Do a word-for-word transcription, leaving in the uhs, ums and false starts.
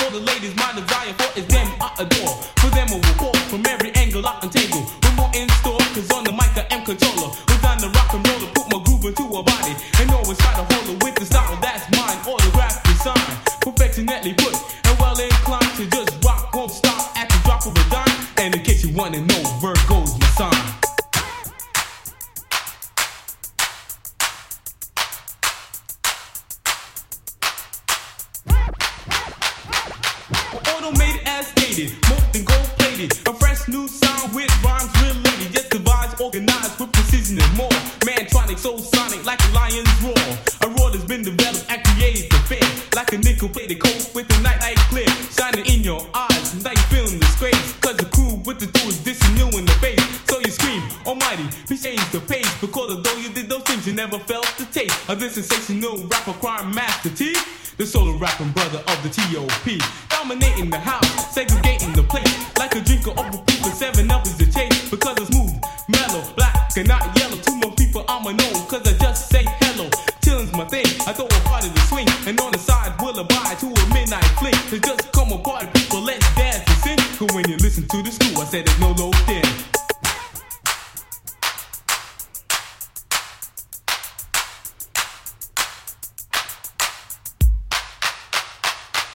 all the ladies my desire for is them I adore. For them I will walk from every angle I untangle. With more in store, cause on the mic I am controller. With on the rock and roller, put my groove into a body. And always try to hold it with the style that's mine. Autograph design, perfectionately put. And well inclined to just rock, won't stop at the drop of a dime. And in case you wanna know, Virgo's my sign. Automated as stated, molten gold plated. A fresh new sound with rhymes related. Just devised, organized with precision and more. Mantronic, soul sonic, like a lion's roar. A roar that's been developed and created to fit. Like a nickel plated coat with the night light clear. Shining in your eyes, now you feeling disgrace. Cause the crew with the tools dissing you in the face. So you scream, almighty, please change the pace. Because although you did those things, you never felt the taste of this sensational rapper crime master T. The solo rapping brother of the T O P. Dominating the house, segregating the place. Like a drinker of a people, seven up is the chase. Because it's smooth, mellow, black and not yellow. Two more people I'ma know, cause I just say hello. Chilling's my thing, I throw a part of the swing. And on the side, we'll abide to a midnight fling. So just come apart, people, let's dance and sing. Cause when you listen to the school, I said there's no low thin.